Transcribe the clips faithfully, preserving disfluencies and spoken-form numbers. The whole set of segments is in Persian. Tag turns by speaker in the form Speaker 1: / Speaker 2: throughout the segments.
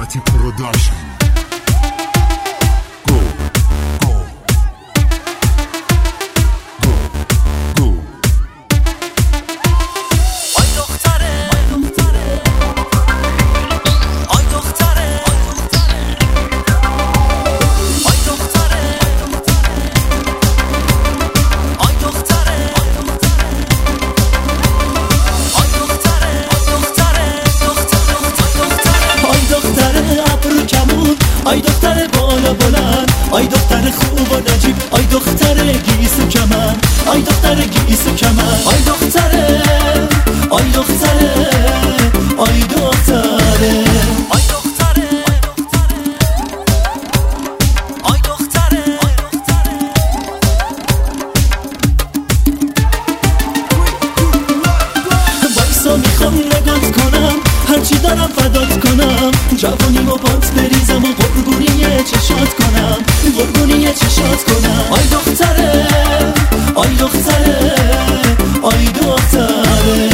Speaker 1: Party Production. Go, go, go, go.
Speaker 2: آی دختره آی دختره آی دختره آی دختره آی دختره آی دختره ابرو کمون آی دختره بالا بلند آی دختره خوب و نجیب آی دختره گیس و کمن آی دختره گیس و کمن آی دختره آی دختره آی دختره آی دختره آی دختره بایسا میخوام نگات کنم هرچی دارم فدات کنم جوانیمو پات بریزم و قربونی چشات کنم قربونی چشات کنم آی دختره آی دختره آی دختره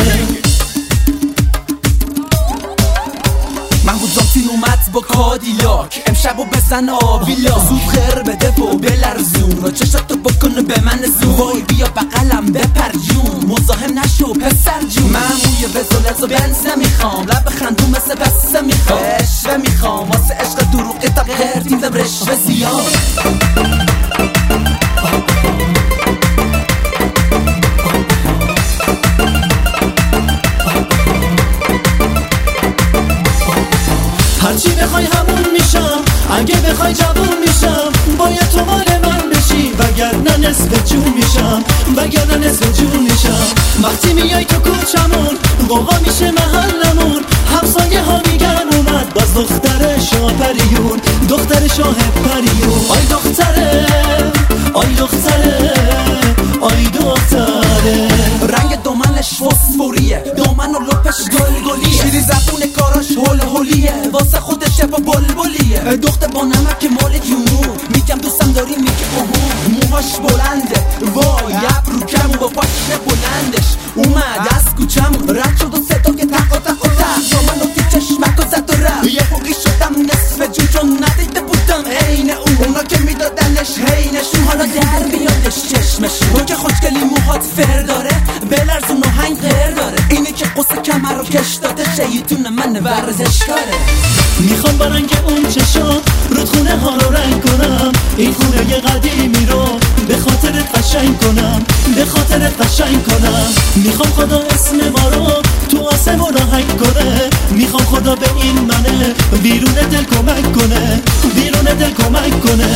Speaker 3: محمود زامتین اومد با کادیلاک امشب و بزن آبیلا زود خیر بده و بلرزون و چشاتو بکنه به من زون وای بیا بقلم بپر جون مزاحم نشو پسر جون من موی بزولت و بنز نمیخوام لب خندون مثل بسته میخوام عشوه میخوام واسه عشق دروغی تا قرتیم دم رشوه زیاد
Speaker 2: هرچی بخوای همون میشم اگه بخوای جوون میشم باید تو مال من بشی وگرنه نصف جون میشم وگرنه نصف جون میشم وقتی میای تو کوچمون قوقا میشه محلمون همسایه ها میگن اومد باز دختر شاه پریون دختر شاه پریون آی دختره آی دختره آی دختره
Speaker 3: رنگ دامنش فسفوریه دامن و لپش گلگلیه شیری زبون کاراش هول هولیه واسه خودش با بلبلیه دختر با نمک مال جنوب میگم دوستم داری میگه اوه موهاش بلنده وای ابرو کم با پاش بلندش اومد از کوچم رد شد و صدا که تق و تق و تق دامن و تی چشمک و زد و رفت یه حقی شدم نصف جون چون ندیده بودم عین اون اونا که میدادنش هینشون حالا در بیادش چشمشون اون که خوشگلی موهات فر داره بلرزون و هنگ غیر داره اینه که قصه کمر رو کش داده شیطون من ورزشکاره
Speaker 2: میخوام با رنگ اون چشم رودخونه ها رو رنگ کنم این خونه ی قدیمی رو به خاطرت قشنگ کنم به خاطرت قشنگ کنم میخوام خدا اسم ما رو تو آسمون آهنگ کنه میخوام خدا به این منه بیرون دل کمک کنه بیرون دل کمک کنه